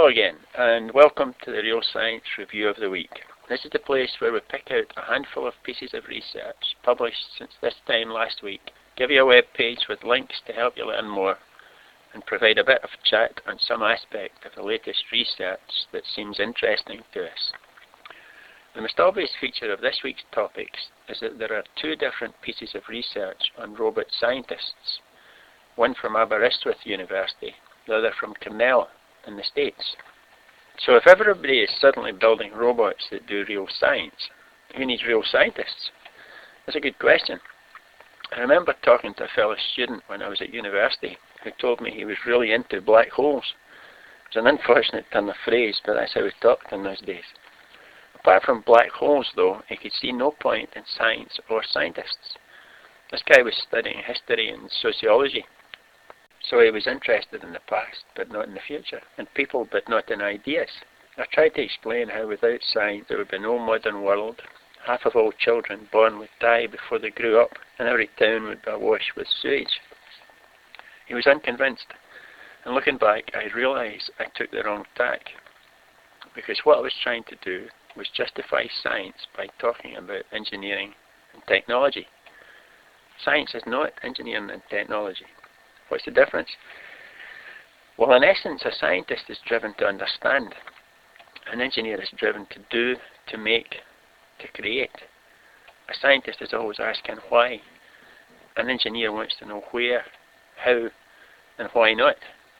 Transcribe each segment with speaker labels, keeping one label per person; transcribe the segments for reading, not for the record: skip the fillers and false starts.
Speaker 1: Hello again, and welcome to the Real Science Review of the Week. This is the place where we pick out a handful of pieces of research published since this time last week, give you a web page with links to help you learn more, and provide a bit of chat on some aspect of the latest research that seems interesting to us. The most obvious feature of this week's topics is that there are two different pieces of research on robot scientists, one from Aberystwyth University, the other from Cornell in the States. So if everybody is suddenly building robots that do real science, who needs real scientists? That's a good question. I remember talking to a fellow student when I was at university who told me he was really into black holes. It's an unfortunate turn of phrase, but that's how we talked in those days. Apart from black holes, though, he could see no point in science or scientists. This guy was studying history and sociology. So he was interested in the past, but not in the future, in people, but not in ideas. I tried to explain how without science there would be no modern world. Half of all children born would die before they grew up, and every town would be awash with sewage. He was unconvinced, and looking back, I realised I took the wrong tack, because what I was trying to do was justify science by talking about engineering and technology. Science is not engineering and technology. What's the difference? Well, in essence, a scientist is driven to understand. An engineer is driven to do, to make, to create. A scientist is always asking why. An engineer wants to know where, how, and why not.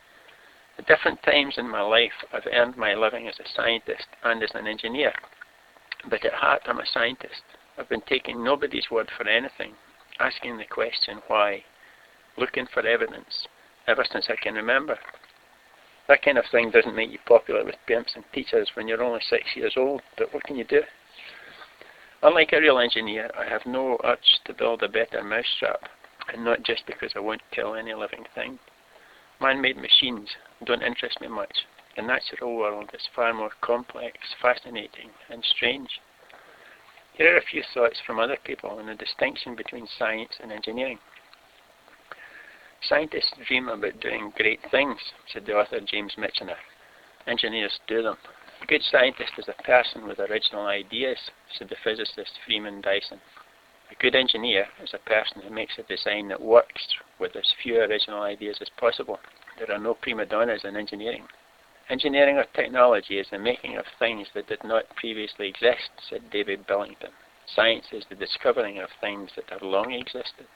Speaker 1: At different times in my life, I've earned my living as a scientist and as an engineer. But at heart, I'm a scientist. I've been taking nobody's word for anything, asking the question why, looking for evidence, ever since I can remember. That kind of thing doesn't make you popular with parents and teachers when you're only 6 years old, but what can you do? Unlike a real engineer, I have no urge to build a better mousetrap, and not just because I won't kill any living thing. Man-made machines don't interest me much. The natural world is far more complex, fascinating, and strange. Here are a few thoughts from other people on the distinction between science and engineering. Scientists dream about doing great things, said the author James Michener. Engineers do them. A good scientist is a person with original ideas, said the physicist Freeman Dyson. A good engineer is a person who makes a design that works with as few original ideas as possible. There are no prima donnas in engineering. Engineering or technology is the making of things that did not previously exist, said David Billington. Science is the discovering of things that have long existed.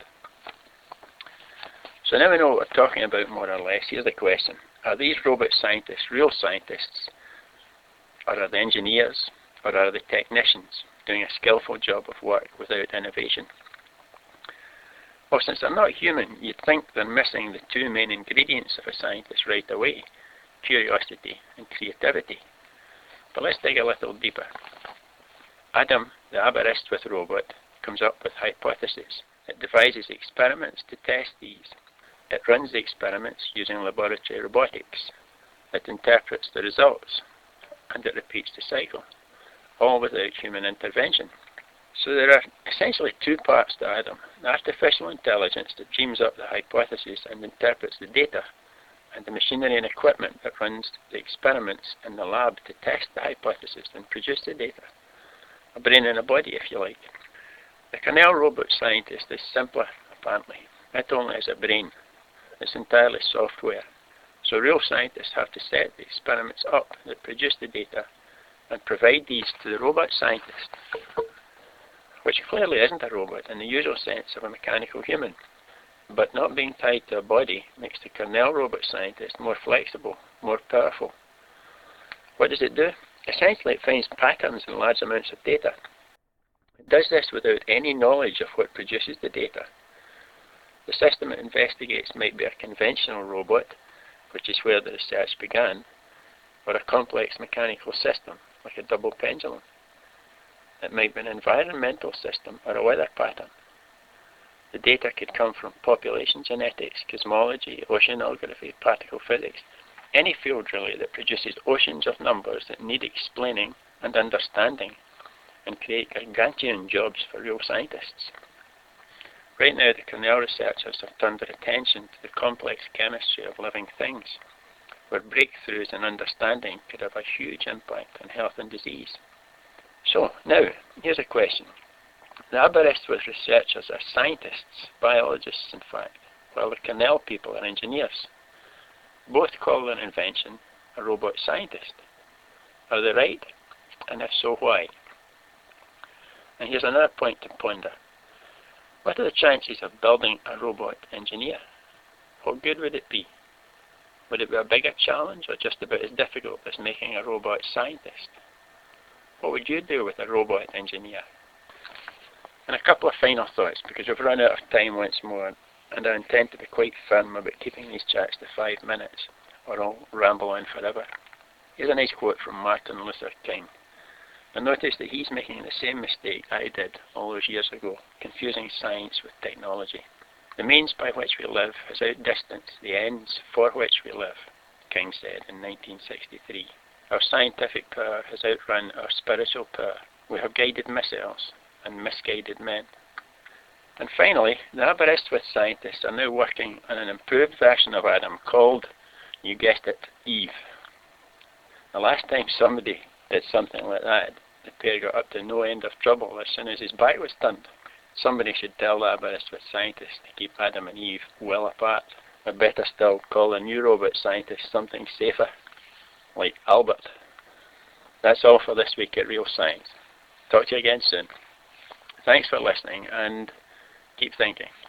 Speaker 1: So now we know what we're talking about more or less. Here's the question. Are these robot scientists real scientists? Or are they engineers? Or are they technicians doing a skillful job of work without innovation? Well, since they're not human, you'd think they're missing the two main ingredients of a scientist right away: curiosity and creativity. But let's dig a little deeper. Adam, the Aberystwyth robot, comes up with hypotheses. It devises experiments to test these. It runs the experiments using laboratory robotics. It interprets the results, and it repeats the cycle, all without human intervention. So there are essentially two parts to Adam: the artificial intelligence that dreams up the hypotheses and interprets the data, and the machinery and equipment that runs the experiments in the lab to test the hypothesis and produce the data. A brain and a body, if you like. The Cornell robot scientist is simpler, apparently. Not only is a brain, it's entirely software. So real scientists have to set the experiments up that produce the data and provide these to the robot scientist, which clearly isn't a robot in the usual sense of a mechanical human. But not being tied to a body makes the Cornell robot scientist more flexible, more powerful. What does it do? Essentially, it finds patterns in large amounts of data. It does this without any knowledge of what produces the data. The system it investigates might be a conventional robot, which is where the research began, or a complex mechanical system, like a double pendulum. It might be an environmental system or a weather pattern. The data could come from population genetics, cosmology, oceanography, particle physics, any field really that produces oceans of numbers that need explaining and understanding and create gargantuan jobs for real scientists. Right now, the Cornell researchers have turned their attention to the complex chemistry of living things. where breakthroughs in understanding could have a huge impact on health and disease. So, now, here's a question. The Aberystwyth researchers are scientists, biologists in fact, while the Cornell people are engineers. Both call their invention a robot scientist. Are they right? And if so, why? And here's another point to ponder. What are the chances of building a robot engineer? What good would it be? Would it be a bigger challenge or just about as difficult as making a robot scientist? What would you do with a robot engineer? And a couple of final thoughts, because we've run out of time once more, and I intend to be quite firm about keeping these chats to 5 minutes, or I'll ramble on forever. Here's a nice quote from Martin Luther King. I noticed that he's making the same mistake I did all those years ago, confusing science with technology. The means by which we live has outdistanced the ends for which we live, King said in 1963. Our scientific power has outrun our spiritual power. We have guided missiles and misguided men. And finally, the Aberystwyth scientists are now working on an improved version of Adam called, you guessed it, Eve. The last time somebody did something like that, the pair got up to no end of trouble as soon as his back was turned. Somebody should tell the Aberystwyth scientists to keep Adam and Eve well apart. Or better still, call the new robot scientist something safer, like Albert. That's all for this week at Real Science. Talk to you again soon. Thanks for listening and keep thinking.